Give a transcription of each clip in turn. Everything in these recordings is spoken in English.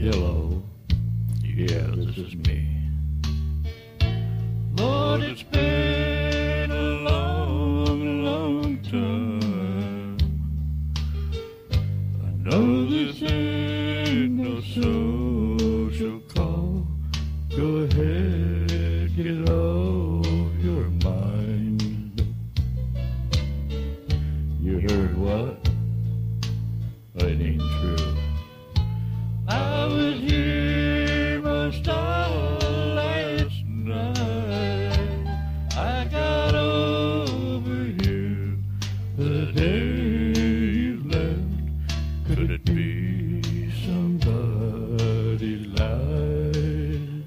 Hello, yeah, this is me. Lord, it's been a long, long time. I know this ain't no social call. Go ahead, get off your mind. You heard what? It ain't true. I was here most all last night. I got over you the day you left. Could it be somebody lied?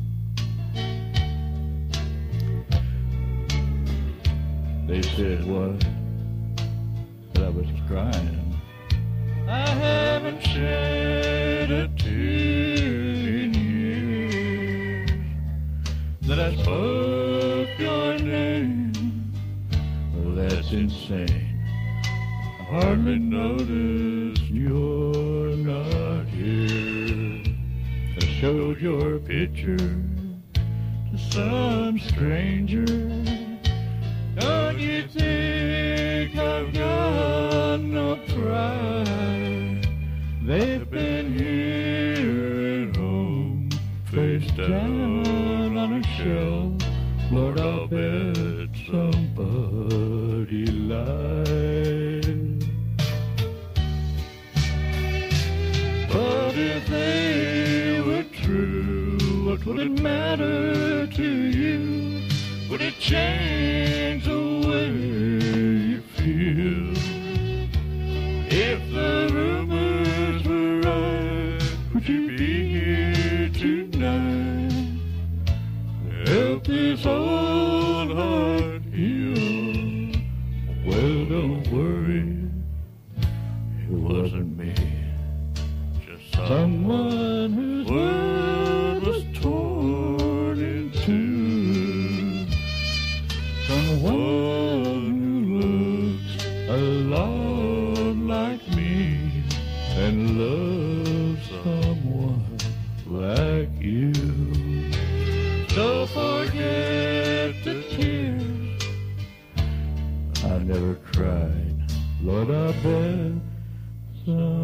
They said what? That I was crying. I haven't shed a tear in years. That I spoke your name. Well, that's insane. I hardly noticed you're not here. I showed your picture to some stranger. Don't you think I've got no pride? They've been here at home, face down on a shelf. Lord, I'll bet somebody lied. But if they were true, what would it matter to you? Would it change the way you feel? If the rumors were right, would you be here tonight to help this old heart heal? Well, don't worry, it wasn't me. Just someone whose world was torn in two. Someone who looks a lot like me and loves someone like you. So forget the tears. I never cried. Lord, I bet some